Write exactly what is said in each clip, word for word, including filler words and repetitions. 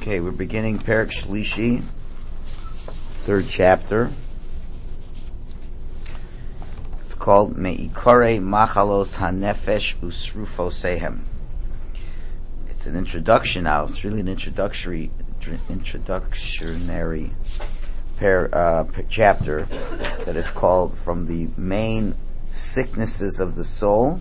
Okay, we're beginning Perek Shlishi, third chapter. It's called Me'ikore Machalos HaNefesh Usrufosehem. It's an introduction now. It's really an introductory, introductionary per, uh, per chapter that is called From the Main Sicknesses of the Soul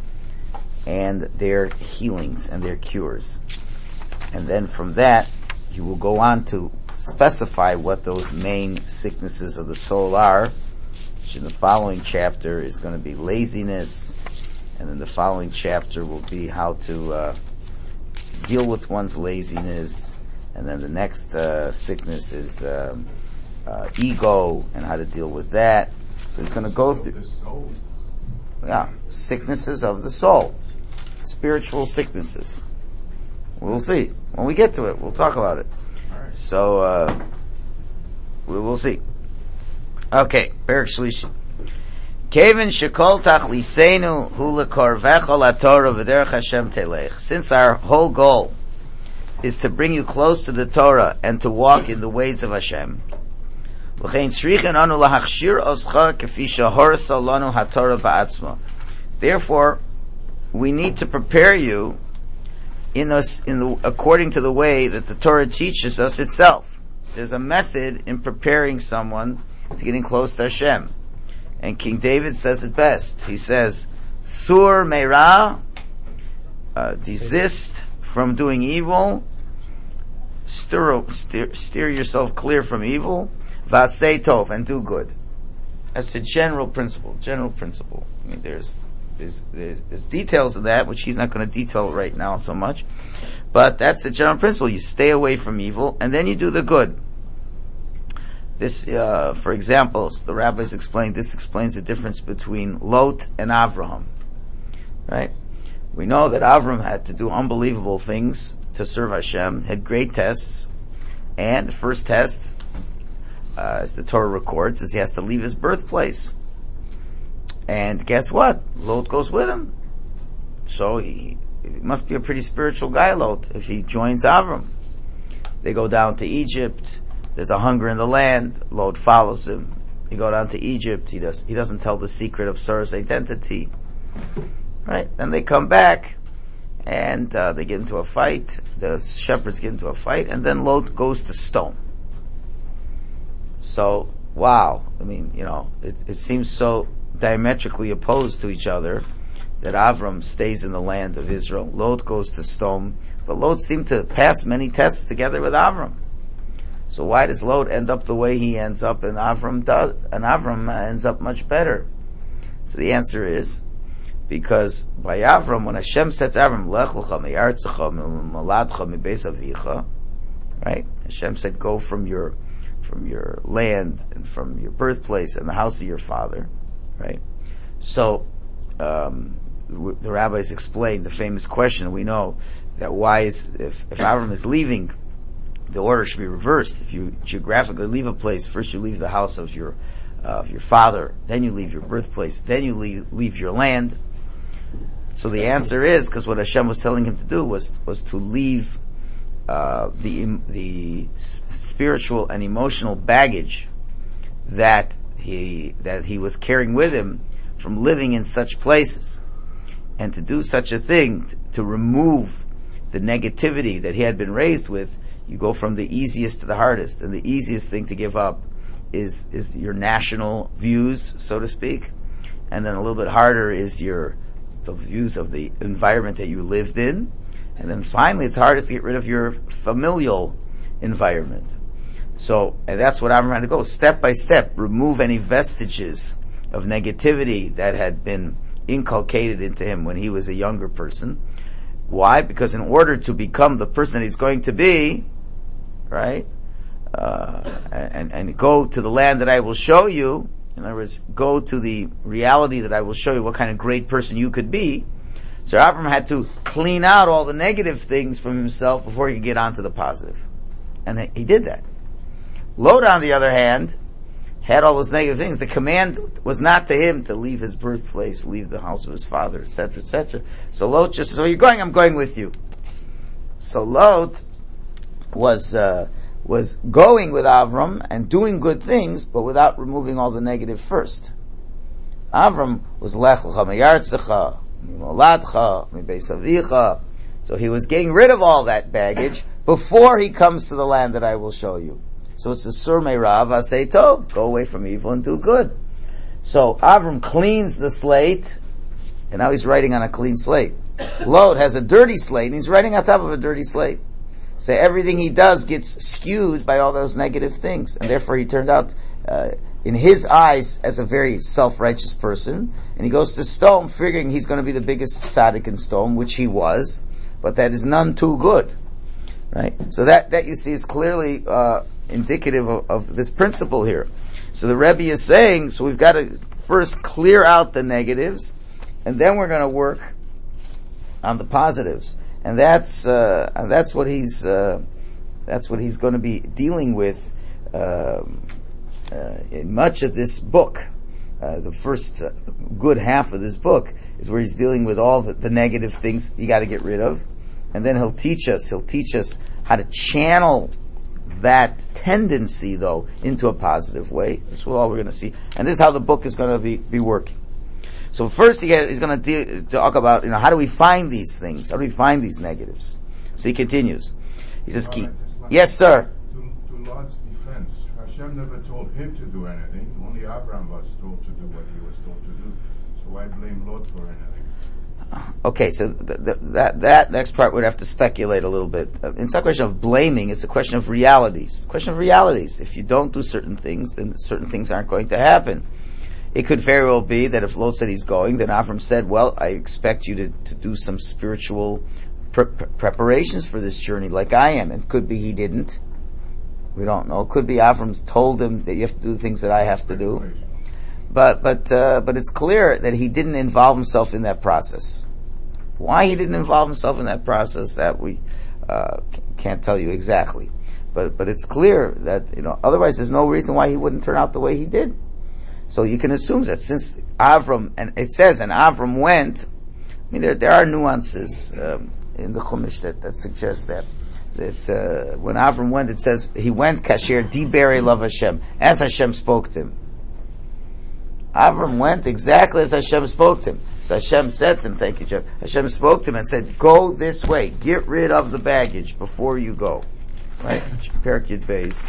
and Their Healings and Their Cures. And then from that, he will go on to specify what those main sicknesses of the soul are, which in the following chapter is going to be laziness, and then the following chapter will be how to uh, deal with one's laziness, and then the next uh, sickness is um, uh, ego, and how to deal with that. So he's going to go through, yeah, sicknesses of the soul, spiritual sicknesses. We'll see. When we get to it, we'll talk about it. Right. So, uh, we will see. Okay, Perek Shlishi. Kevin shekol tachliseinu hu lekorvecha laTorah v'derech Hashem telech. Since our whole goal is to bring you close to the Torah and to walk in the ways of Hashem, l'chein tzrichen anu lahachshir oscha kefi shehorasa lanu haTorah ba'atzma. Therefore, we need to prepare you in us, in the, according to the way that the Torah teaches us itself. There's a method in preparing someone to getting close to Hashem. And King David says it best. He says, Sur meira, uh, desist from doing evil, steer, steer, steer yourself clear from evil, vasei tov, and do good. That's a general principle, general principle. I mean, there's There's, there's, there's details of that, which he's not going to detail right now so much. But that's the general principle. You stay away from evil, and then you do the good. This, uh, for example, the rabbis explained, this explains the difference between Lot and Avraham. Right? We know that Avraham had to do unbelievable things to serve Hashem, had great tests, and the first test, uh, as the Torah records, is he has to leave his birthplace. And guess what? Lot goes with him. So he, he must be a pretty spiritual guy, Lot, if he joins Avram. They go down to Egypt. There's a hunger in the land. Lot follows him. They go down to Egypt. He does, he doesn't tell the secret of Sarah's identity. Right? Then they come back and uh, they get into a fight. The shepherds get into a fight, and then Lot goes to stone. So, wow. I mean, you know, it, it seems so diametrically opposed to each other, that Avram stays in the land of Israel, Lot goes to stone, but Lot seemed to pass many tests together with Avram. So why does Lot end up the way he ends up, and Avram does, and Avram ends up much better? So the answer is, because by Avram, when Hashem sets Avram, Lech lecha me'artzecha me'moladcha me'beis avicha, right? Hashem said, go from your, from your land, and from your birthplace, and the house of your father. Right? So, um, w- the rabbis explained the famous question. We know that why is, if, if Avram is leaving, the order should be reversed. If you geographically leave a place, first you leave the house of your, uh, of your father, then you leave your birthplace, then you leave, leave your land. So the answer is, because what Hashem was telling him to do was, was to leave, uh, the, the spiritual and emotional baggage that he, that he was carrying with him from living in such places. And to do such a thing, t- to remove the negativity that he had been raised with, you go from the easiest to the hardest. And the easiest thing to give up is, is your national views, so to speak. And then a little bit harder is your, the views of the environment that you lived in. And then finally it's hardest to get rid of your familial environment. So, and that's what I'm trying to go, step by step, remove any vestiges of negativity that had been inculcated into him when he was a younger person. Why? Because in order to become the person he's going to be, right, uh, and, and go to the land that I will show you, in other words, go to the reality that I will show you what kind of great person you could be. So Avram had to clean out all the negative things from himself before he could get onto the positive. And he did that. Lot, on the other hand, had all those negative things. The command was not to him to leave his birthplace, leave the house of his father, et cetera, et cetera. So Lot just says, "Oh, you're going, I'm going with you." So Lot was, uh, was going with Avram and doing good things, but without removing all the negative first. Avram was Lech Lecha Meyartzecha, Mimoladcha, Mibeis Avicha. So he was getting rid of all that baggage before he comes to the land that I will show you. So it's the Sur Meirav Asei Tov, go away from evil and do good. So Avram cleans the slate, and now he's writing on a clean slate. Lot has a dirty slate, and he's writing on top of a dirty slate. So everything he does gets skewed by all those negative things, and therefore he turned out, uh, in his eyes, as a very self-righteous person, and he goes to Sodom figuring he's going to be the biggest tzaddik in Sodom, which he was, but that is none too good. Right? So that, that you see is clearly, uh, indicative of, of this principle here. So the Rebbe is saying, so we've got to first clear out the negatives, and then we're going to work on the positives. And that's, uh, and that's what he's, uh, that's what he's going to be dealing with, uh, uh, in much of this book. Uh, the first uh, good half of this book is where he's dealing with all the, the negative things you got to get rid of. And then he'll teach us, he'll teach us how to channel that tendency, though, into a positive way. This is all we're going to see. And this is how the book is going to be, be working. So first he he's going to talk about, you know, how do we find these things? How do we find these negatives? So he continues. He says, Key. Yes, sir. To, to Lot's defense, Hashem never told him to do anything. Only Abraham was told to do what he was told to do. So why blame Lot for anything? Okay, so th- th- that that next part would have to speculate a little bit. Uh, it's not a question of blaming, it's a question of realities. It's a question of realities. If you don't do certain things, then certain things aren't going to happen. It could very well be that if Lot said he's going, then Avram said, well, I expect you to, to do some spiritual pre- preparations for this journey like I am. And it could be he didn't. We don't know. It could be Avram's told him that you have to do the things that I have to do. But but uh, but it's clear that he didn't involve himself in that process. Why he didn't involve himself in that process, that we uh, can't tell you exactly. But but it's clear that, you know, otherwise there's no reason why he wouldn't turn out the way he did. So you can assume that since Avram, and it says, and Avram went, I mean, there there are nuances um, in the Chumash that, that suggest that. That uh, when Avram went, it says, he went kasher diber elav Hashem, as Hashem spoke to him. Avram went exactly as Hashem spoke to him. So Hashem said to him, thank you, Jeff. Hashem spoke to him and said, go this way. Get rid of the baggage before you go. Right? Perek Yud Beis.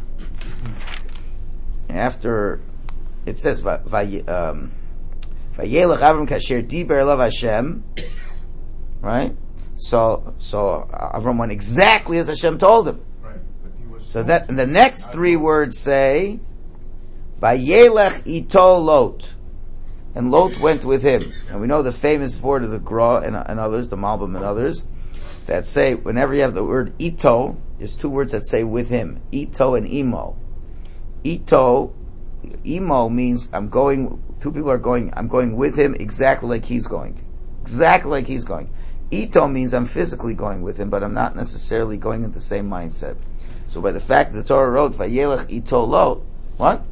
After, it says, Vayelech Avram kasher diber elav Hashem. Right? So, so Avram went exactly as Hashem told him. Right. But he was so that, and the next three words say, Vayelech ito Lot. And Lot went with him. And we know the famous word of the Gra and, and others, the Malbim and others, that say, whenever you have the word ito, there's two words that say with him. Ito and imo. Ito, imo means I'm going, two people are going, I'm going with him exactly like he's going. Exactly like he's going. Ito means I'm physically going with him, but I'm not necessarily going in the same mindset. So by the fact that the Torah wrote, Vayelech ito Lot, what?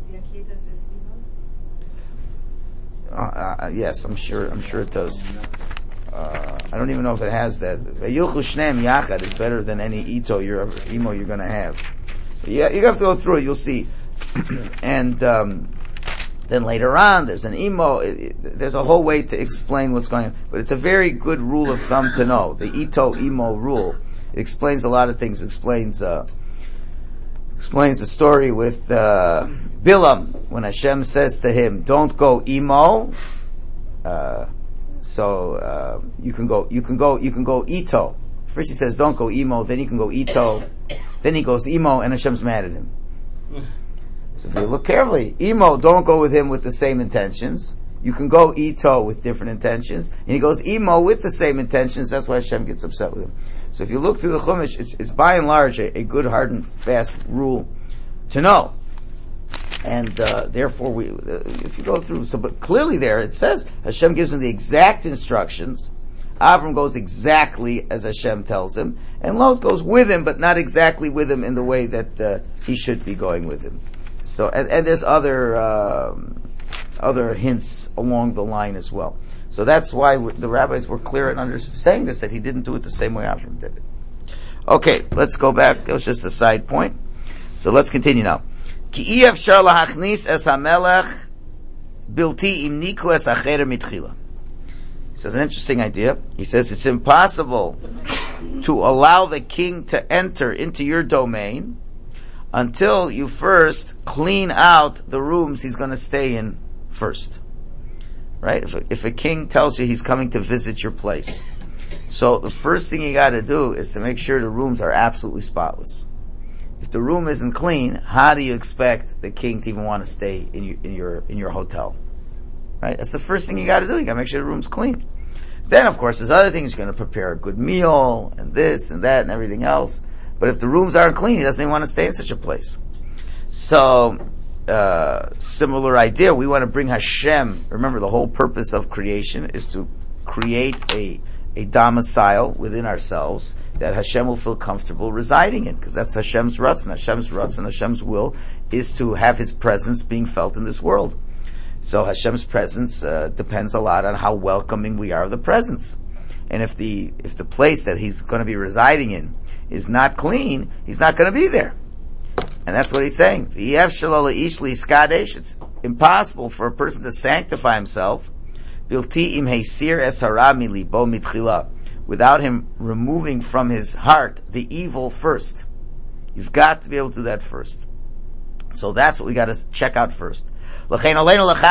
Uh, uh, yes, I'm sure. I'm sure it does. Uh, I don't even know if it has that. Vayilchu shneim yachad is better than any ito you're imo you're going to have. Yeah, you have to go through it. You'll see. And um, then later on, there's an imo. It, it, there's a whole way to explain what's going on, but it's a very good rule of thumb to know. The ito imo rule. It explains a lot of things. It explains. Uh, explains the story with uh, Bilam when Hashem says to him, "Don't go imo." Uh, so uh, you can go, you can go, you can go ito. First he says, "Don't go imo." Then you can go ito. Then he goes imo, and Hashem's mad at him. So if you look carefully, imo, don't go with him with the same intentions. You can go ito with different intentions, and he goes imo with the same intentions. That's why Hashem gets upset with him. So if you look through the Chumash, it's, it's by and large a, a good, hard and fast rule to know. And uh, therefore, we, uh, if you go through, so but clearly there it says Hashem gives him the exact instructions. Avram goes exactly as Hashem tells him, and Lot goes with him, but not exactly with him in the way that uh, he should be going with him. So, and, and there's other. Um, other hints along the line as well. So that's why the rabbis were clear in under, saying this, that he didn't do it the same way Avram did it. Okay, let's go back. That was just a side point. So let's continue now. Ki efshar lahachnis es hamelech bilti im niku es acher mitchila. He says an interesting idea. He says it's impossible to allow the king to enter into your domain until you first clean out the rooms he's going to stay in first. Right? If a, if a king tells you he's coming to visit your place, so the first thing you got to do is to make sure the rooms are absolutely spotless. If the room isn't clean, how do you expect the king to even want to stay in your in your, in your hotel? Right? That's the first thing you got to do. You got to make sure the room's clean. Then, of course, there's other things. You're going to prepare a good meal and this and that and everything else. But if the rooms aren't clean, he doesn't even want to stay in such a place. So, uh, similar idea. We want to bring Hashem. Remember, the whole purpose of creation is to create a a domicile within ourselves that Hashem will feel comfortable residing in, because that's Hashem's ratzon. Hashem's ratzon, Hashem's will is to have His presence being felt in this world. So Hashem's presence uh, depends a lot on how welcoming we are of the presence. And if the if the place that He's going to be residing in is not clean, He's not going to be there. And that's what He's saying. It's impossible for a person to sanctify himself without him removing from his heart the evil first. You've got to be able to do that first. So that's what we got to check out first. Therefore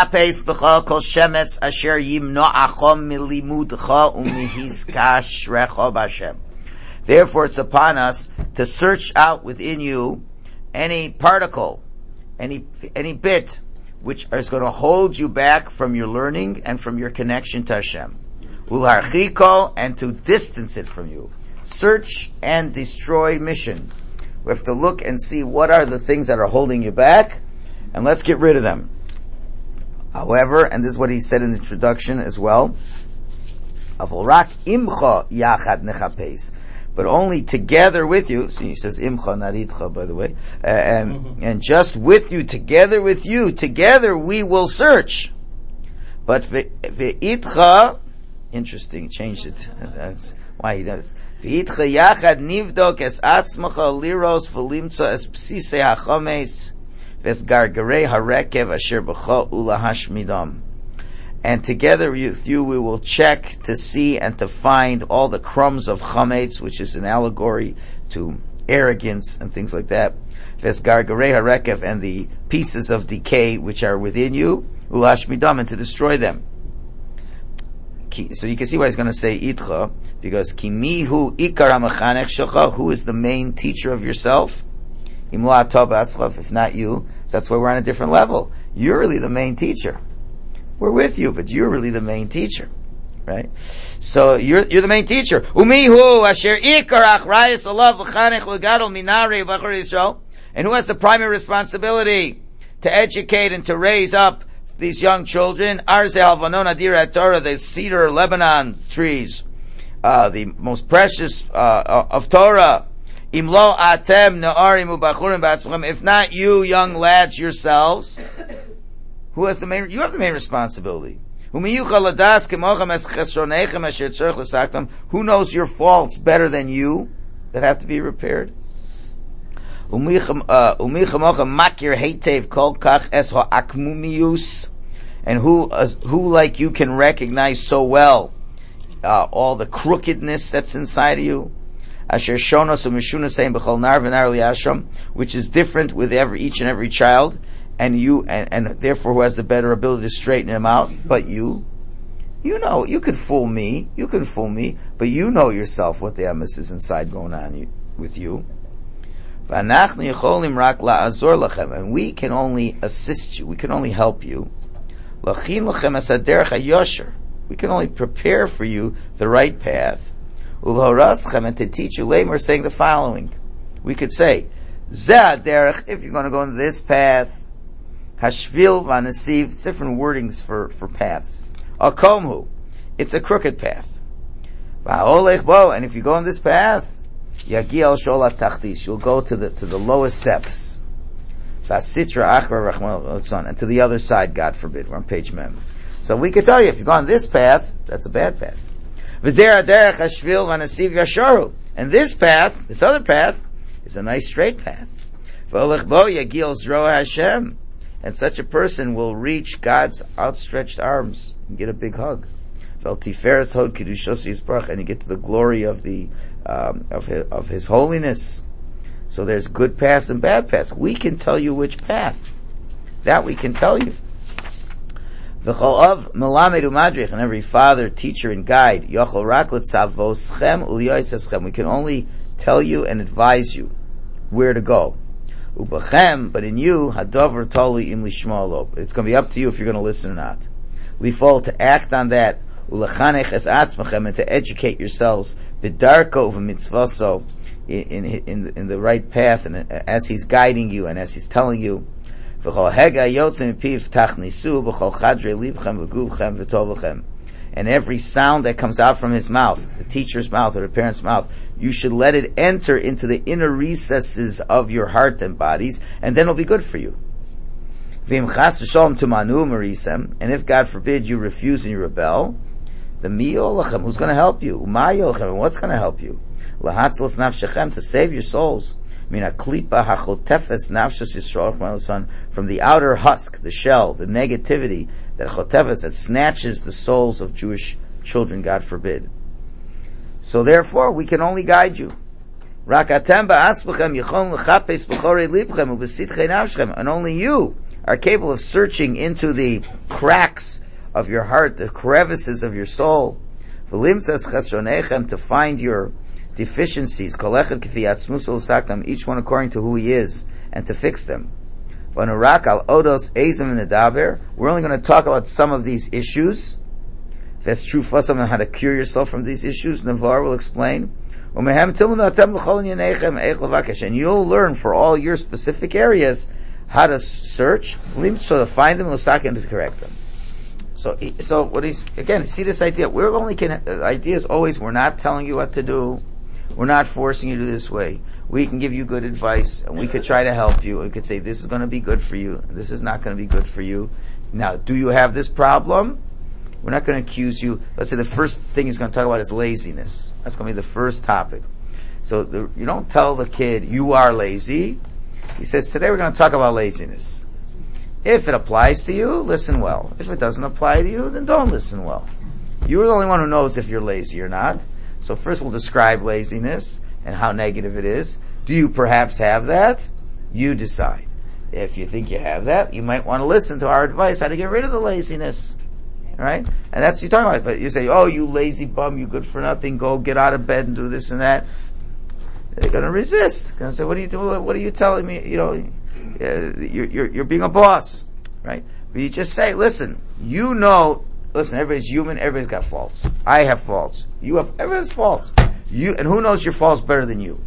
it's upon us to search out within you any particle, any any bit which is going to hold you back from your learning and from your connection to Hashem. Ulharchiko, and to distance it from you. Search and destroy mission. We have to look and see what are the things that are holding you back, and let's get rid of them. However, and this is what he said in the introduction as well, Avolrak imcha yachad nechapes, but only together with you. So he says imcha, not itcha, by the way, uh, and mm-hmm. and just with you, together with you, together we will search. But ve'itcha, interesting, changed it. That's why he does. Ve'itcha yachad nivdok es atzmacha liros v'limtza es psisei hachomes ves gargarei harekev asher b'cha ulahashmidam. And together with you we will check to see and to find all the crumbs of chametz, which is an allegory to arrogance and things like that. Ves gargarei harekev, and the pieces of decay which are within you, ulashmidam, and to destroy them. So you can see why he's going to say itcha, because kimihu ikar hamachanech shelcha, who is the main teacher of yourself? Imla tov atzlav, if not you. So that's why we're on a different level. You're really the main teacher. We're with you, but you're really the main teacher, right? So you're you're the main teacher. Umihu asher ikar achrayis alav v'chanech legadol minari v'achar Yisrael, and who has the primary responsibility to educate and to raise up these young children? Arze Alvanon Adira Torah, the cedar Lebanon trees, uh, the most precious uh, of Torah. Imlo atem na'arim u'bachurim ba'atzmachem. If not you, young lads yourselves, who has the main? You have the main responsibility. Who knows your faults better than you that have to be repaired? And who, uh, who like you can recognize so well uh, all the crookedness that's inside of you, which is different with every each and every child, and you, and, and therefore who has the better ability to straighten him out. But you, you know, you can fool me, you can fool me, but you know yourself what the emes is inside going on you, with you. And we can only assist you, we can only help you. We can only prepare for you the right path. And to teach you, we're saying the following. We could say, if you're going to go into this path, hashvil v'nesiv, it's different wordings for, for paths. Akomhu, it's a crooked path. And if you go on this path, Yagiel sholat tachtis, you'll go to the to the lowest depths. Vasitra achra rachman, and to the other side, God forbid. We're on page mem. So we can tell you, if you go on this path, that's a bad path. V'zera derech hashvil v'nesiv yasharu, And this path, this other path, is a nice straight path. And such a person will reach God's outstretched arms and get a big hug. And you get to the glory of the um, of his, of His holiness. So there's good paths and bad paths. We can tell you which path. That we can tell you. And every father, teacher, and guide, we can only tell you and advise you where to go. But in you, it's going to be up to you if you're going to listen or not. We fall to act on that, and to educate yourselves in, in, in, in the right path, and as He's guiding you and as He's telling you. And every sound that comes out from his mouth, the teacher's mouth or the parent's mouth, you should let it enter into the inner recesses of your heart and bodies, and then it'll be good for you. And if, God forbid, you refuse and you rebel, the mi'olachem, who's going to help you? Ma'yolachem, and what's going to help you? Lahatzlos nafshechem, to save your souls. From the outer husk, the shell, the negativity, that chotefes, that snatches the souls of Jewish children, God forbid. So therefore, we can only guide you. And only you are capable of searching into the cracks of your heart, the crevices of your soul, to find your deficiencies, each one according to who he is, and to fix them. We're only going to talk about some of these issues. If that's true for us, on how to cure yourself from these issues, Navar will explain. And you'll learn for all your specific areas how to search, so to find them, and to correct them. So, so what he's, again, see this idea, we're only can, the idea is always, we're not telling you what to do, we're not forcing you to do this way. We can give you good advice, and we could try to help you. We could say, this is going to be good for you, this is not going to be good for you. Now, do you have this problem? We're not going to accuse you. Let's say the first thing he's going to talk about is laziness. That's going to be the first topic. So the, you don't tell the kid, you are lazy. He says, today we're going to talk about laziness. If it applies to you, listen well. If it doesn't apply to you, then don't listen well. You're the only one who knows if you're lazy or not. So first we'll describe laziness and how negative it is. Do you perhaps have that? You decide. If you think you have that, you might want to listen to our advice how to get rid of the laziness. Right? And that's what you're talking about. But you say, oh, you lazy bum, you good for nothing, go get out of bed and do this and that. They're going to resist. They're going to say, what are you doing? What are you telling me? You know, uh, you're, you're, you're being a boss. Right? But you just say, listen, you know, listen, everybody's human, everybody's got faults. I have faults. You have, everyone has faults. You, and who knows your faults better than you?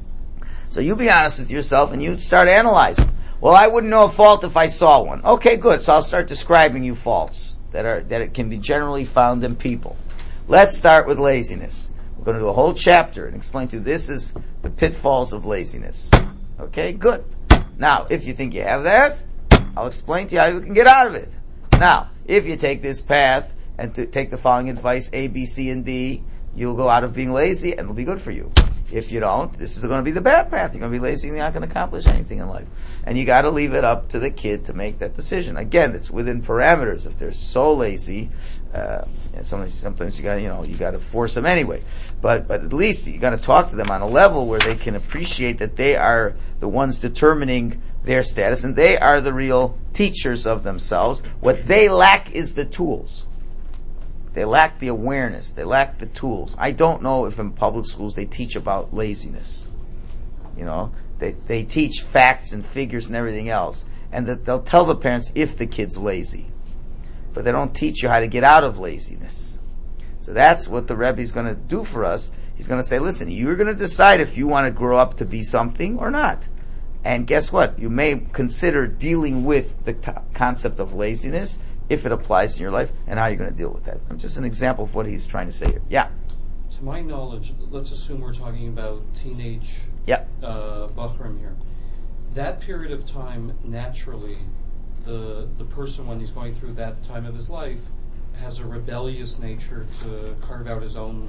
So you be honest with yourself and you start analyzing. Well, I wouldn't know a fault if I saw one. Okay, good. So I'll start describing you faults that are, that it can be generally found in people. Let's start with laziness. We're going to do a whole chapter and explain to you this is the pitfalls of laziness. Okay, good. Now, if you think you have that, I'll explain to you how you can get out of it. Now, if you take this path and to take the following advice, A, B, C, and D, you'll go out of being lazy and it'll be good for you. If you don't, this is going to be the bad path. You're going to be lazy and you're not going to accomplish anything in life. And you got to leave it up to the kid to make that decision. Again, it's within parameters. If they're so lazy, uh, and sometimes, sometimes you got to, you know, you got to force them anyway. But, but at least you got to talk to them on a level where they can appreciate that they are the ones determining their status and they are the real teachers of themselves. What they lack is the tools. They lack the awareness. They lack the tools. I don't know if in public schools they teach about laziness. You know, they they teach facts and figures and everything else, and that they'll tell the parents if the kid's lazy, but they don't teach you how to get out of laziness. So that's what the Rebbe's going to do for us. He's going to say, listen, you're going to decide if you want to grow up to be something or not. And guess what? You may consider dealing with the t- concept of laziness if it applies in your life, and how you're going to deal with that. I'm just an example of what he's trying to say here. Yeah? To my knowledge, let's assume we're talking about teenage yeah. uh, Bachrim here. That period of time, naturally, the the person, when he's going through that time of his life, has a rebellious nature to carve out his own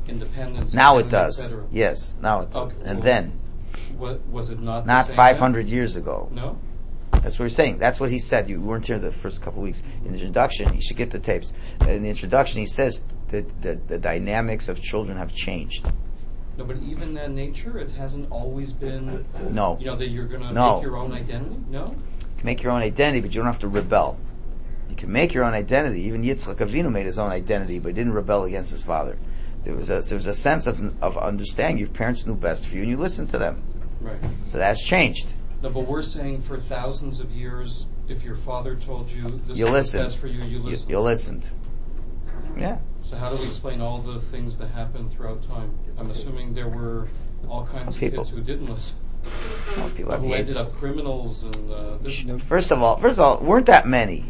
independence. Now and it does. et cetera. Yes, now it does. Okay, And well, then, What, was it not? not the same five then? hundred years ago. No. That's what we're saying. That's what he said. You weren't here the first couple of weeks. In the introduction, you should get the tapes. In the introduction, he says that the, the dynamics of children have changed. No, but even that nature, it hasn't always been. No. You know that you're going to No. make your own identity. No. You can make your own identity, but you don't have to rebel. You can make your own identity. Even Yitzchak Avinu made his own identity, but didn't rebel against his father. There was a there was a sense of of understanding. Your parents knew best for you, and you listened to them. Right. So that's changed. No, but we're saying for thousands of years, if your father told you this You is listened. best for you, you You, listened. you listened. Yeah. So how do we explain all the things that happened throughout time? I'm assuming there were all kinds of People. kids who didn't listen, Well, people have who hate. ended up criminals and uh, this. First of all, first of all, weren't that many?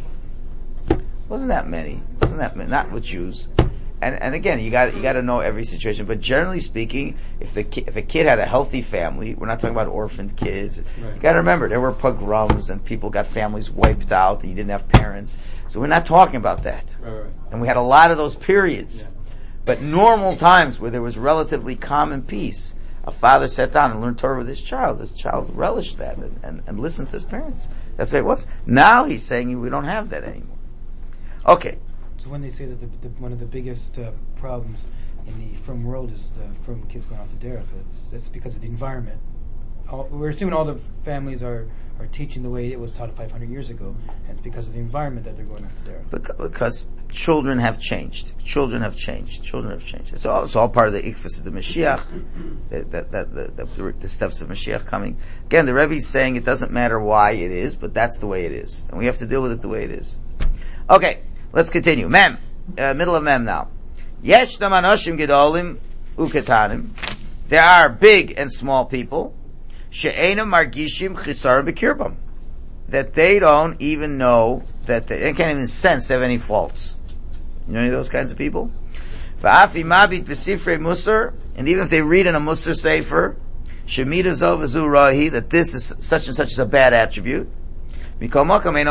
Wasn't that many? Wasn't that many? Not with Jews. And and again, you got you got to know every situation. But generally speaking, if the ki- if a kid had a healthy family, we're not talking about orphaned kids. Right. You got to remember there were pogroms and people got families wiped out and you didn't have parents. So we're not talking about that. Right, right. And we had a lot of those periods. Yeah. But normal times where there was relatively calm and peace, a father sat down and learned Torah with his child. His child relished that and, and, and listened to his parents. That's the way it was. Now he's saying we don't have that anymore. Okay. So when they say that the, the, one of the biggest uh, problems in the frum world is the frum kids going off the derech, it's, it's because of the environment. All, we're assuming all the families are, are teaching the way it was taught five hundred years ago, and it's because of the environment that they're going off the derech. Because, because children have changed. Children have changed. Children have changed. It's all, it's all part of the ikfus of the Mashiach, that, that, that, the, the, the steps of Mashiach coming. Again, the Rebbe is saying it doesn't matter why it is, but that's the way it is. And we have to deal with it the way it is. Okay, let's continue. Mem, uh, middle of Mem now. Yeshnam anoshim gedolim uketanim. There are big and small people. She'enam margishim chisarim b'kirbam. That they don't even know that they, they can't even sense they have any faults. You know any of those kinds of people? V'afi mabit b'sifrei musar, and even if they read in a musar sefer, shemida zov v'zu rahi, that this is such and such is a bad attribute. They still, even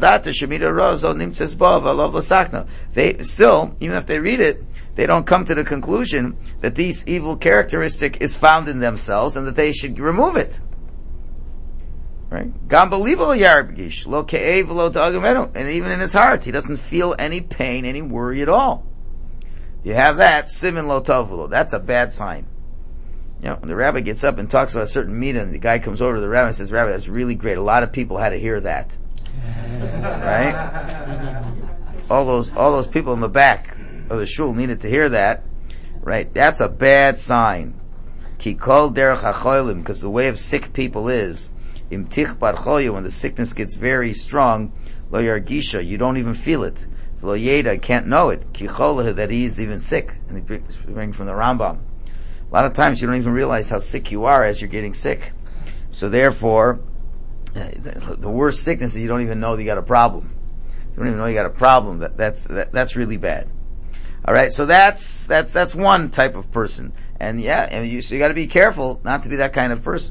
if they read it, they don't come to the conclusion that this evil characteristic is found in themselves and that they should remove it. Right? And even in his heart, he doesn't feel any pain, any worry at all. You have that, simin lo tovulo. That's a bad sign. You know, when the rabbi gets up and talks about a certain meeting, and the guy comes over to the rabbi and says, "Rabbi, that's really great. A lot of people had to hear that." Right? All those, all those people in the back of the shul needed to hear that. Right? That's a bad sign. Ki kol derech hacholim, because the way of sick people is, im tich bar choyu, when the sickness gets very strong, lo yargisha, you don't even feel it. Lo yeda, can't know it. Ki cholah, that he is even sick. And he brings from the Rambam. A lot of times you don't even realize how sick you are as you're getting sick. So therefore, the, the worst sickness is you don't even know that you got a problem. You don't even know you got a problem. That, that's, that, that's really bad. Alright, so that's, that's, that's one type of person. And yeah, and you, so you gotta be careful not to be that kind of person.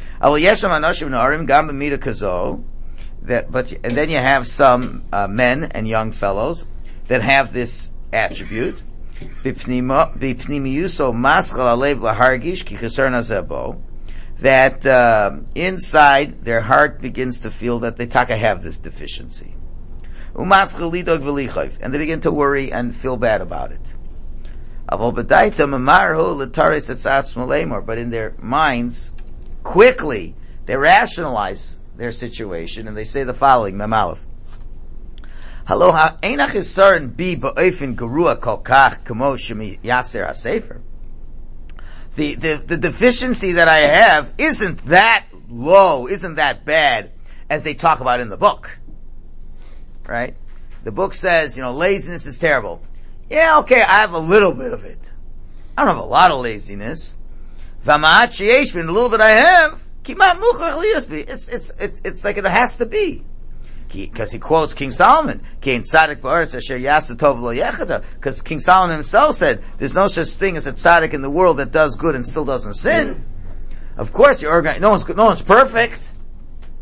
That, but, and then you have some, uh, men and young fellows that have this attribute. That uh, inside their heart begins to feel that they taka have this deficiency, and they begin to worry and feel bad about it. But in their minds, quickly they rationalize their situation and they say the following: Mem Aleph. Hello, einach isarin bi ba'ofen gerua kol kach kamo shemi yaser hasefer. The, the, the deficiency that I have isn't that low, isn't that bad as they talk about in the book. Right? The book says, you know, laziness is terrible. Yeah, okay, I have a little bit of it. I don't have a lot of laziness. V'ma'at sheyesh bin, the little bit I have, kimat muchach liyasbi. It's, it's, it's, it's like it has to be. Because he quotes King Solomon, because King Solomon himself said, there's no such thing as a tzaddik in the world that does good and still doesn't sin. Of course, you're organized. No one's, no one's perfect.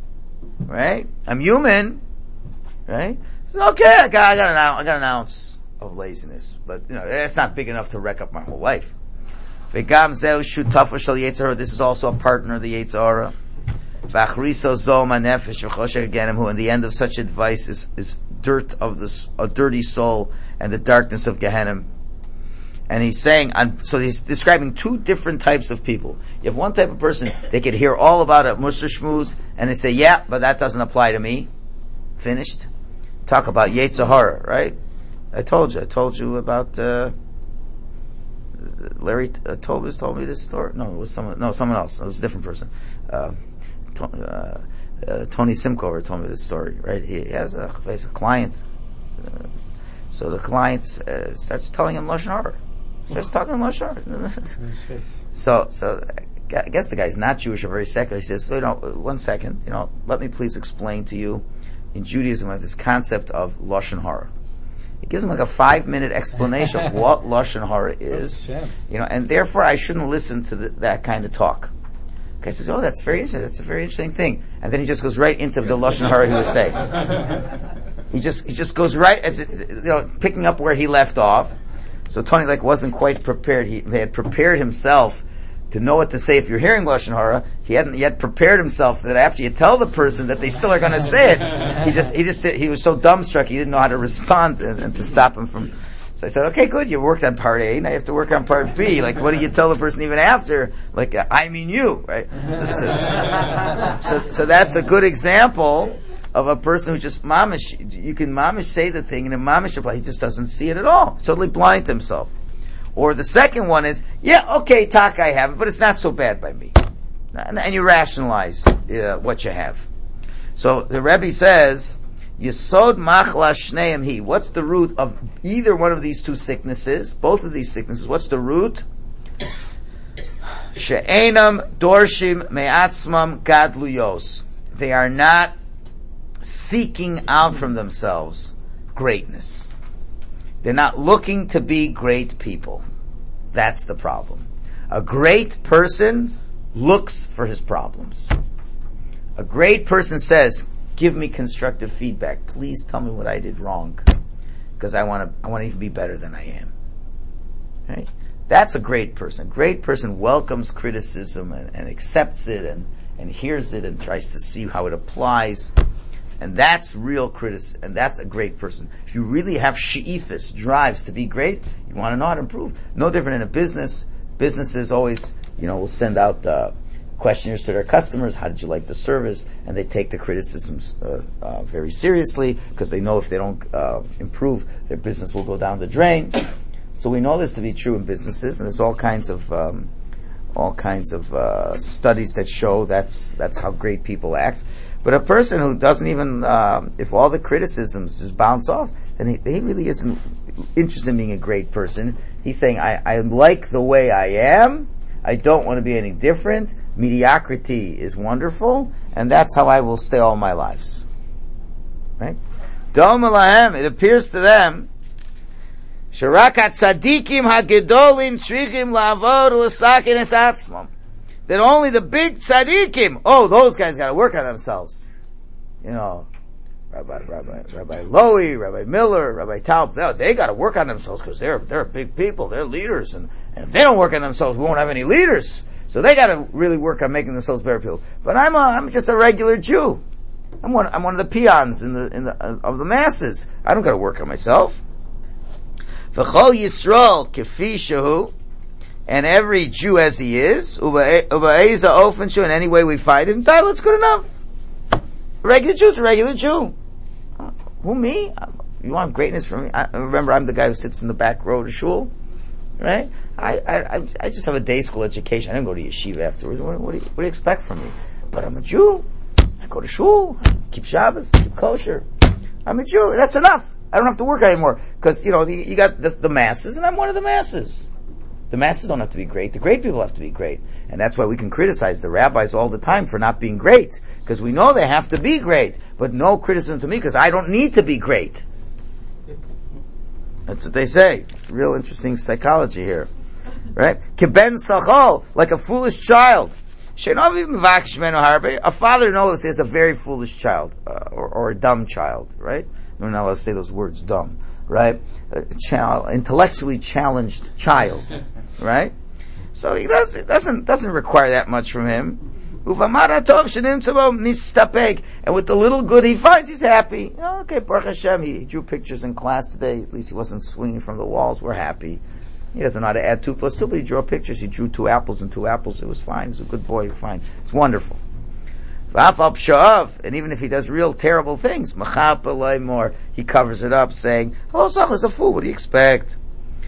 Right? I'm human. Right? So, okay, I got, I got an ounce, I got an ounce. of laziness. But, you know, that's not big enough to wreck up my whole life. V'gam zeu shutafa shel yetzer hara. This is also a partner of the yetzer hara. V'achriso zom hanefesh v'choshech gehenim, who in the end of such advice is, is dirt of this, a dirty soul and the darkness of Gehenim. And he's saying, so he's describing two different types of people. You have one type of person, they could hear all about it, Musar Shmooze, and they say, yeah, but that doesn't apply to me. Finished. Talk about Yetzer Hara, right? I told you, I told you about, uh, Larry uh, Tobis told me this story. No, it was someone, no, someone else. It was a different person. Uh, to, uh, uh, Tony Simcover told me this story, right? He, he has a, he has a client. Uh, so the client uh, starts telling him Lashon Hara. Starts talking Lashon Hara. so, so, I guess the guy's not Jewish or very secular. He says, you know, one second, you know, let me please explain to you, in Judaism, like this concept of Lashon Hara. He gives him like a five minute explanation of what Lashon Hara is, you know, and therefore I shouldn't listen to the, that kind of talk. The guy says, oh, that's very interesting, that's a very interesting thing. And then he just goes right into the Lashon Hara he was saying. He just, he just goes right, as it, you know, picking up where he left off. So Tony like wasn't quite prepared. He, he had prepared himself to know what to say. If you're hearing Lashon Hara, he hadn't yet prepared himself that after you tell the person that they still are going to say it, he just, he just, he was so dumbstruck he didn't know how to respond and, and to stop him from. So I said, okay, good, you worked on part A, now you have to work on part B. Like, what do you tell the person even after? Like, uh, I mean you, right? So, so, so, so, so that's a good example of a person who just mamish, you can mamish say the thing and in mamish apply, he just doesn't see it at all. Totally blind to himself. Or the second one is, yeah, okay, talk, I have it, but it's not so bad by me. And, and you rationalize uh, what you have. So the Rebbe says, Yesod machla shneim hi. What's the root of either one of these two sicknesses? Both of these sicknesses. What's the root? She'enam dorshim me'atzmam gadluyos. They are not seeking out from themselves greatness. They're not looking to be great people. That's the problem. A great person looks for his problems. A great person says, give me constructive feedback. Please tell me what I did wrong. Because I want to, I want to even be better than I am. Right? That's a great person. A great person welcomes criticism and, and accepts it and, and hears it and tries to see how it applies. And that's real criticism, and that's a great person. If you really have she'ifis, drives to be great, you want to know how to improve. No different in a business. Businesses always, you know, will send out uh, questionnaires to their customers. How did you like the service? And they take the criticisms uh, uh, very seriously because they know if they don't uh, improve, their business will go down the drain. So we know this to be true in businesses, and there's all kinds of um, all kinds of uh, studies that show that's that's how great people act. But a person who doesn't even, um, if all the criticisms just bounce off, then he, he really isn't interested in being a great person. He's saying, I, I like the way I am. I don't want to be any different. Mediocrity is wonderful, and that's how I will stay all my lives. Right? Dom alahem, it appears to them, Sharakat tzadikim hagedolim tzrichim la'avod l'sakin es atzmam. That only the big tzaddikim, oh, those guys got to work on themselves. You know, Rabbi, Rabbi, Rabbi Lowy, Rabbi Miller, Rabbi Taub, they, they got to work on themselves because they're they're big people, they're leaders, and, and if they don't work on themselves, we won't have any leaders. So they got to really work on making themselves better people. But I'm a, I'm just a regular Jew. I'm one I'm one of the peons in the in the uh, of the masses. I don't got to work on myself. V'chol Yisrael kefi shehu. And every Jew as he is, uba'eza ofen shu, in any way we find him, that's good enough. A regular Jew's a regular Jew. Uh, who, me? You want greatness from me? I, remember, I'm the guy who sits in the back row of the shul, right? I, I, I just have a day school education. I didn't go to yeshiva afterwards. What, what, do you, what do you expect from me? But I'm a Jew. I go to shul, I keep Shabbos, keep kosher. I'm a Jew. That's enough. I don't have to work anymore. Because, you know, the, you got the, the masses, and I'm one of the masses. The masses don't have to be great. The great people have to be great. And that's why we can criticize the rabbis all the time for not being great. Because we know they have to be great. But no criticism to me because I don't need to be great. That's what they say. Real interesting psychology here. Right? Keben sachol, like a foolish child. A father knows he has a very foolish child, uh, or, or a dumb child, right? We're not allowed to say those words, dumb, right? A child, intellectually challenged child, right? So he does, it doesn't, doesn't require that much from him. And with the little good he finds, he's happy. Okay, Baruch Hashem, he drew pictures in class today. At least he wasn't swinging from the walls. We're happy. He doesn't know how to add two plus two, but he drew pictures. He drew two apples and two apples. It was fine. He's a good boy. Fine. It's wonderful. And even if he does real terrible things, he covers it up, saying, "Oh, Zach is a fool. What do you expect?"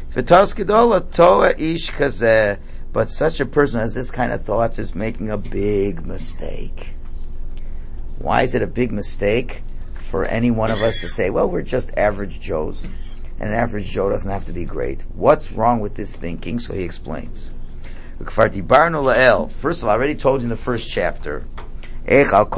But such a person who has this kind of thoughts is making a big mistake. Why is it a big mistake for any one of us to say, well, we're just average Joes, and an average Joe doesn't have to be great? What's wrong with this thinking? So he explains. First of all, I already told you in the first chapter, first, I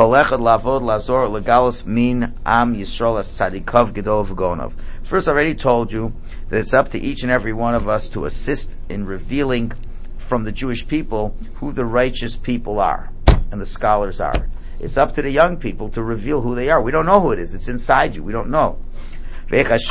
already told you that it's up to each and every one of us to assist in revealing from the Jewish people who the righteous people are and the scholars are. It's up to the young people to reveal who they are. We don't know who it is. It's inside you. We don't know. And how the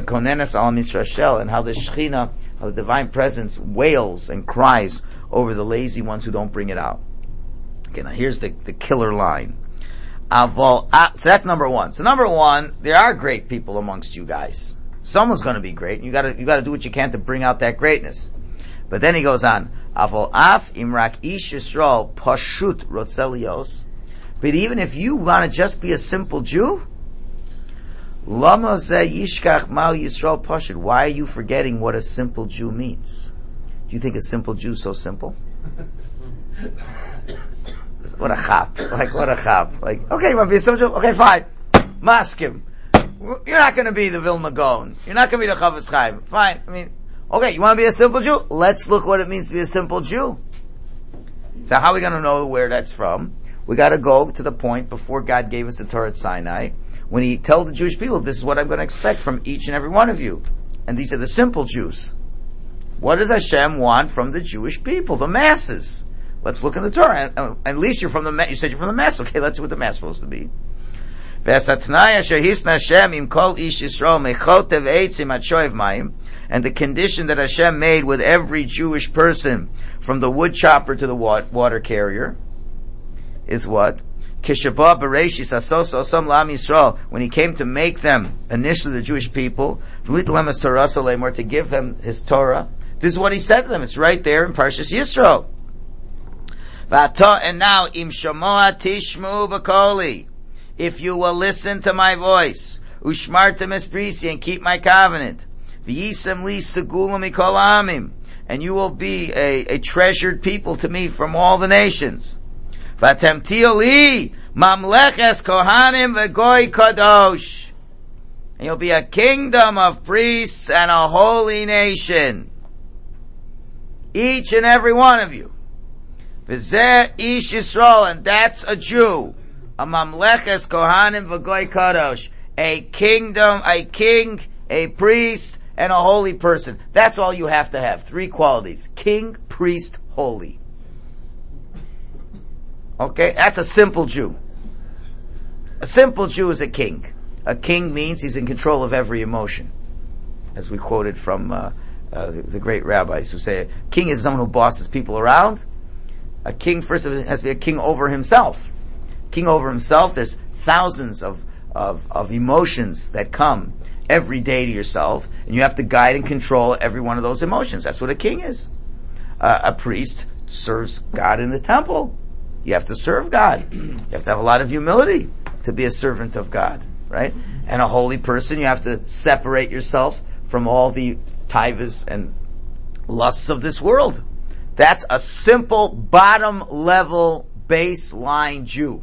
Shekhinah, how the divine presence wails and cries over the lazy ones who don't bring it out. Okay, now here's the, the killer line. So that's number one. So number one, there are great people amongst you guys. Someone's going to be great. You gotta, you gotta do what you can to bring out that greatness. But then he goes on, Avol af imrak ish Yisrael pashut rotzelios. But even if you want to just be a simple Jew, lama ze yishkach mal Yisrael pashut. Why are you forgetting what a simple Jew means? Do you think a simple Jew is so simple? What a chap. Like, what a chap. Like, okay, you want to be a simple Jew? Okay, fine. Maskim. You're not going to be the Vilna Gaon. You're not going to be the Chavetz Chaim. Fine. I mean, okay, you want to be a simple Jew? Let's look what it means to be a simple Jew. So how are we going to know where that's from? We got to go to the point before God gave us the Torah at Sinai, when He told the Jewish people, this is what I'm going to expect from each and every one of you. And these are the simple Jews. What does Hashem want from the Jewish people, the masses? Let's look in the Torah. And, uh, at least you're from the ma- you said you're from the mass. Okay, let's see what the mass is supposed to be. And the condition that Hashem made with every Jewish person, from the wood chopper to the water carrier, is what? When He came to make them, initially the Jewish people, or to give them His Torah, this is what He said to them. It's right there in Parshas Yisro. And now, im shamoa tishmu b'koli, if you will listen to my voice, ushmartem es brisi, and keep my covenant, v'yisem li segulam mikol amim, and you will be a, a treasured people to me from all the nations. V'atem tihyu li mamleches kohanim v'goy kadosh, and you'll be a kingdom of priests and a holy nation. Each and every one of you. V'zeh ish Yisrael, and that's a Jew. A mamleches kohanim v'goy kadosh, a kingdom, a king, a priest, and a holy person. That's all you have to have. Three qualities: king, priest, holy. Okay, that's a simple Jew. A simple Jew is a king. A king means he's in control of every emotion, as we quoted from uh, uh, the, the great rabbis who say, a king is someone who bosses people around. A king first has to be a king over himself. King over himself, there's thousands of, of, of emotions that come every day to yourself, and you have to guide and control every one of those emotions. That's what a king is. Uh, a priest serves God in the temple. You have to serve God. You have to have a lot of humility to be a servant of God, right? And a holy person, you have to separate yourself from all the taivas and lusts of this world. That's a simple, bottom level, baseline Jew.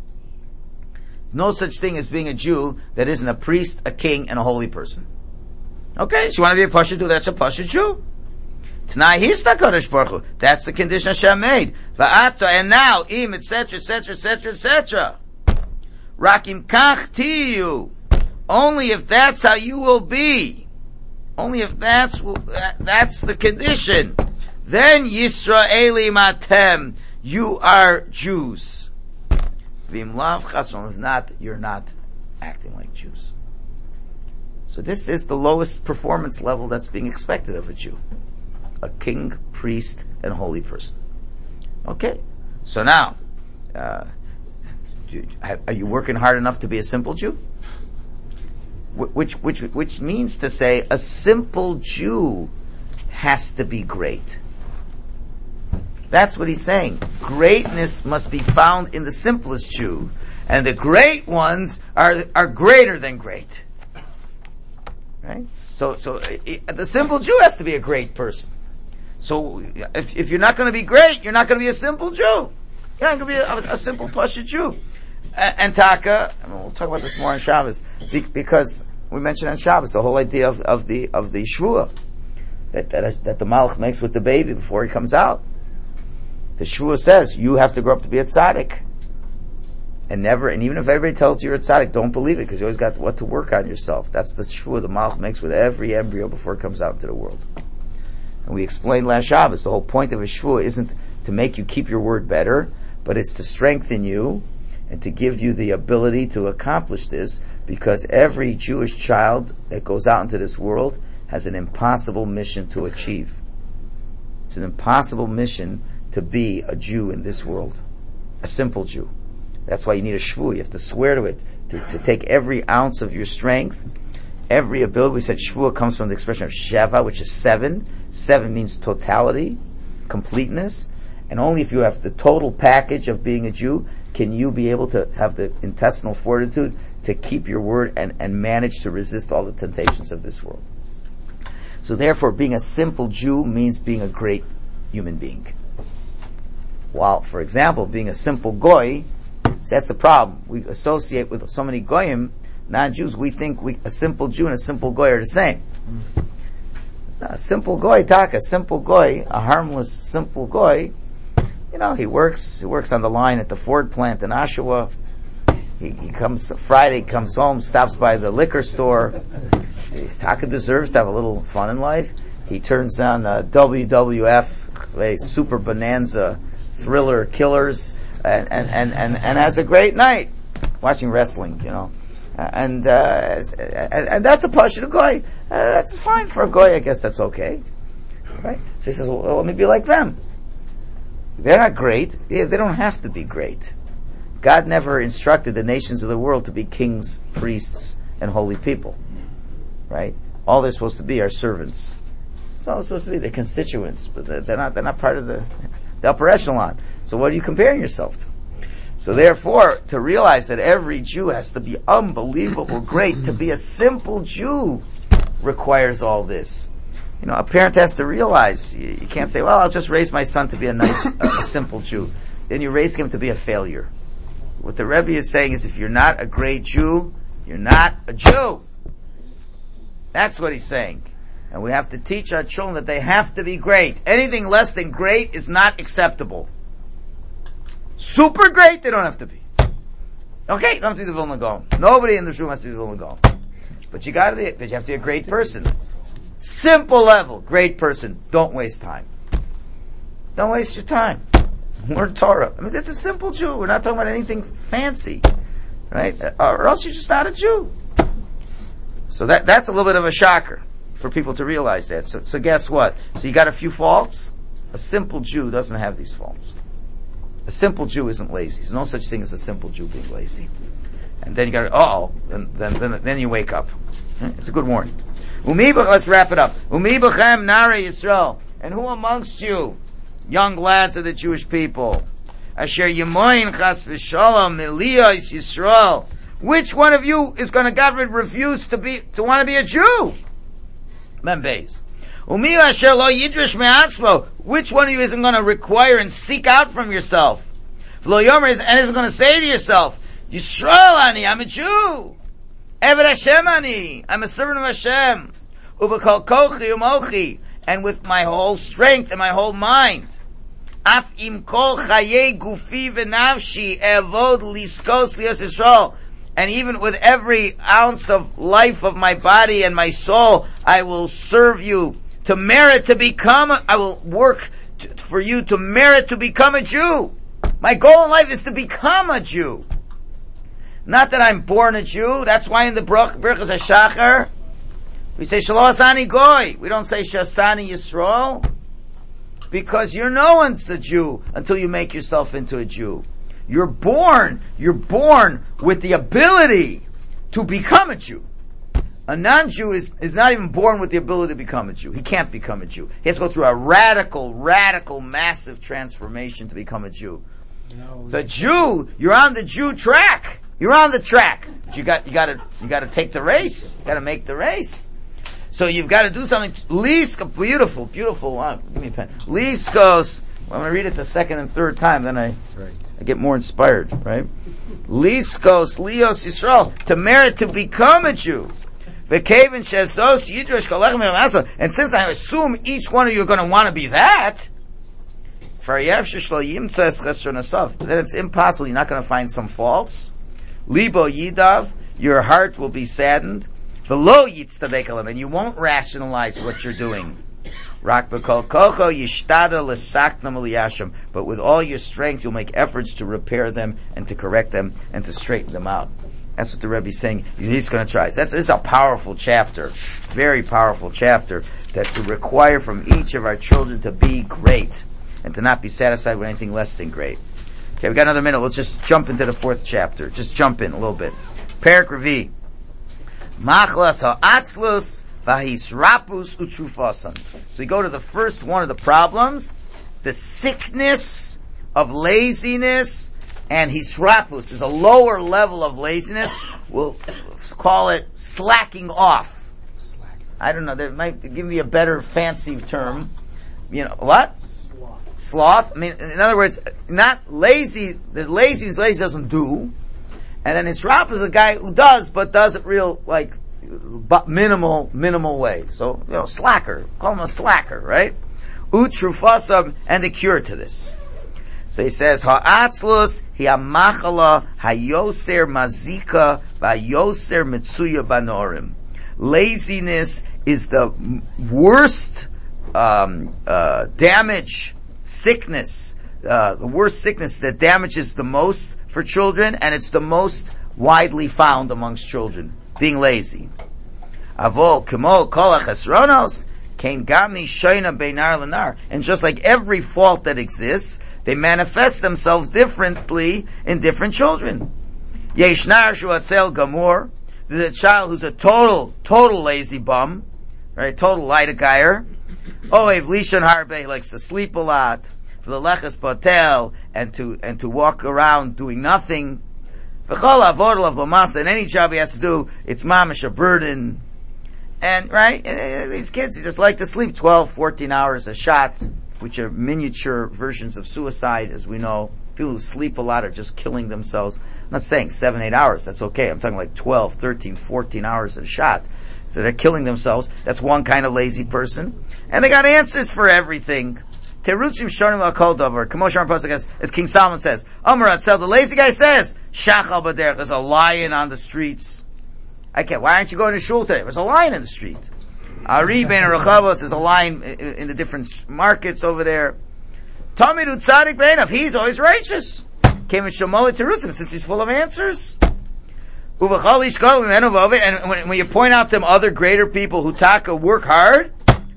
No such thing as being a Jew that isn't a priest, a king, and a holy person. Okay, so you want to be a Pasha Jew, that's a Pasha Jew. T'nai hista Kodesh Baruch Hu. That's the condition Hashem made. Va'ata, and now, im, et cetera, et cetera, et cetera, et cetera. Rakim kach tiyu. Only if that's how you will be. Only if that's, that's the condition. Then Yisraeli matem. You are Jews. V'im lav chasron. If not, you're not acting like Jews. So this is the lowest performance level that's being expected of a Jew. A king, priest, and holy person. Okay. So now, uh, are you working hard enough to be a simple Jew? Which, which, which means to say a simple Jew has to be great. That's what he's saying. Greatness must be found in the simplest Jew, and the great ones are are greater than great. Right? So, so it, the simple Jew has to be a great person. So, if if you're not going to be great, you're not going to be a simple Jew. You're not going to be a, a simple Pasha Jew. And, and Taka, I mean, we'll talk about this more on Shabbos, be, because we mentioned on Shabbos the whole idea of, of the of the Shvuah that that that the Malach makes with the baby before he comes out. The Shvuah says, you have to grow up to be a tzaddik. And never, and even if everybody tells you you're a tzaddik, don't believe it, because you always got what to work on yourself. That's the Shvuah the Malach makes with every embryo before it comes out into the world. And we explained last Shabbos, the whole point of a Shvuah isn't to make you keep your word better, but it's to strengthen you and to give you the ability to accomplish this, because every Jewish child that goes out into this world has an impossible mission to achieve. It's an impossible mission to be a Jew in this world. A simple Jew. That's why you need a shvuah. You have to swear to it, to, to take every ounce of your strength, every ability. We said shvuah comes from the expression of sheva, which is seven. Seven means totality, completeness, and only if you have the total package of being a Jew can you be able to have the intestinal fortitude to keep your word and, and manage to resist all the temptations of this world. So therefore, being a simple Jew means being a great human being. While, for example, being a simple goy, that's the problem. We associate with so many goyim, non-Jews, we think we, a simple Jew and a simple goy are the same. No, a simple goy, taka, a simple goy, a harmless, simple goy, you know, he works, he works on the line at the Ford plant in Oshawa. He, he comes, Friday comes home, stops by the liquor store. Taka deserves to have a little fun in life. He turns on uh, W W F, a Super Bonanza thriller killers, and, and, and, and, and has a great night watching wrestling, you know. And, uh, and, and that's a pasha to goy. Uh, that's fine for a goy, I guess that's okay. Right? So he says, well, let me be like them. They're not great. They, they don't have to be great. God never instructed the nations of the world to be kings, priests, and holy people. Right? All they're supposed to be are servants. That's all they're supposed to be. They're constituents, but they're, they're not, they're not part of the, the upper echelon. So what are you comparing yourself to? So therefore, to realize that every Jew has to be unbelievable great, to be a simple Jew requires all this. You know, a parent has to realize, you, you can't say, well, I'll just raise my son to be a nice, a, a simple Jew. Then you raise him to be a failure. What the Rebbe is saying is, if you're not a great Jew, you're not a Jew. That's what he's saying. And we have to teach our children that they have to be great. Anything less than great is not acceptable. Super great, they don't have to be. Okay, you don't have to be the Vilna Gaon. Nobody in this room has to be the Vilna Gaon. But you gotta be, but you have to be a great person. Simple level, great person. Don't waste time. Don't waste your time. Learn Torah. I mean, this is a simple Jew. We're not talking about anything fancy. Right? Or else you're just not a Jew. So that, that's a little bit of a shocker for people to realize that. So, so guess what? So you got a few faults? A simple Jew doesn't have these faults. A simple Jew isn't lazy. There's no such thing as a simple Jew being lazy. And then you got to, uh-oh, then, then, then, then you wake up. It's a good warning. Umi, let's wrap it up. Umi b'chem nari Yisrael. And who amongst you, young lads of the Jewish people, asher yemoin chas v'shalom miliyos Yisrael, which one of you is going to, God forbid, refuse to be, to want to be a Jew? Membeis. Umi asher lo yidrish me'atzmo, which one of you isn't going to require and seek out from yourself? V'lo yomer, and isn't going to say to yourself, Yisrael ani, I'm a Jew. Eved Hashem ani, I'm a servant of Hashem. Uv'kol kochi u'mochi, and with my whole strength and my whole mind. Af im kol chayei gufi v'nafshi evod liskos lios Yisrael. And even with every ounce of life of my body and my soul, I will serve you to merit to become, I will work to, for you to merit to become a Jew. My goal in life is to become a Jew. Not that I'm born a Jew. That's why in the Birchas HaShachar, We say Shelo Asani Goy. We don't say Shasani Yisrael. Because you're no one's a Jew until you make yourself into a Jew. You're born, you're born with the ability to become a Jew. A non-Jew is, is not even born with the ability to become a Jew. He can't become a Jew. He has to go through a radical, radical, massive transformation to become a Jew. You know, The Jew, you're on the Jew track. You're on the track. But you got, you gotta, you gotta take the race. You gotta make the race. So you've got to do something. Liskos, beautiful, beautiful. Uh, give me a pen. Liskos. Well, I'm going to read it the second and third time, then I, right. I get more inspired, right? Liskos, Lios Yisrael, to merit to become a Jew. And since I assume each one of you are going to want to be that, then it's impossible. You're not going to find some faults. Libo Yidav, your heart will be saddened. V'lo yitztadek, and you won't rationalize what you're doing. Rak b'kol kocho yishtada l'sakna m'liyashim, but with all your strength, you'll make efforts to repair them and to correct them and to straighten them out. That's what the Rebbe is saying. He's going to try. That's this is a powerful chapter, very powerful chapter that to require from each of our children to be great and to not be satisfied with anything less than great. Okay, we got another minute. We'll just jump into the fourth chapter. Just jump in a little bit. Perak Revi. Machlas ha'atzlus v'hisrapus utrufasam. So we go to the first one of the problems, the sickness of laziness, and hisrapus is a lower level of laziness. We'll call it slacking off. Slack. I don't know, they might give me a better fancy term. You know, what? Sloth. Sloth. I mean, in other words, not lazy, there's lazy means lazy doesn't do. And then Hisrap is a guy who does, but does it real, like, but minimal, minimal way. So, you know, slacker. Call him a slacker, right? Utrufasam, and the cure to this. So he says, Ha'atzlus, hi'amachala, ha'yoser mazika, va'yoser mitsuya banorim. Laziness is the worst, um, uh, damage, sickness, uh, the worst sickness that damages the most for children, and it's the most widely found amongst children, being lazy. Avo kemo kol hachesronos kein gami shoyna beinar lenar. And just like every fault that exists, they manifest themselves differently in different children. Yeshnar shuatzel gamur. There's a child who's a total, total lazy bum, right? Total light-a-geyer. Oev lishon harbe, he likes to sleep a lot. For the leches potel, and to, and to walk around doing nothing. V'chol avodel of lamasa, and any job he has to do, it's mamish a burden. And, right, these kids, they just like to sleep twelve, fourteen hours a shot, which are miniature versions of suicide, as we know. People who sleep a lot are just killing themselves. I'm not saying seven, eight hours, that's okay. I'm talking like twelve, thirteen, fourteen hours a shot. So they're killing themselves. That's one kind of lazy person. And they got answers for everything. Terutzim shonim l'kol davar. Kamosh Aron Pasuk, as, as King Solomon says, Amar Atzel, the lazy guy says, Shachal b'derech, there's a lion on the streets. I can't, why aren't you going to shul today? There's a lion in the street. Ari ben Rechavos, there's a lion in, in the different markets over there. Tamid utzadik beinav, he's always righteous. Came in Shomoli Terutzim, since he's full of answers. Uvachal ishkol v'menu v'ovet, and when, when you point out to him other greater people who taka work hard,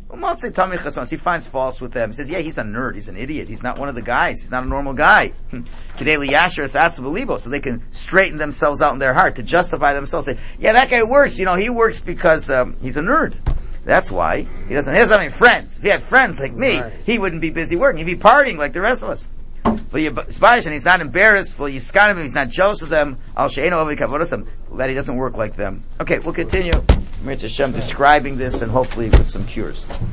he finds faults with them. He says, yeah, he's a nerd, he's an idiot, he's not one of the guys, he's not a normal guy. So they can straighten themselves out in their heart, to justify themselves, say, yeah, that guy works, you know, he works because um, he's a nerd. That's why. He doesn't, he doesn't have any friends. If he had friends like me, right, he wouldn't be busy working, he'd be partying like the rest of us. And he's not embarrassed, he's not jealous of them, that he doesn't work like them. Okay, we'll continue. Mitzvah Hashem describing this and hopefully with some cures.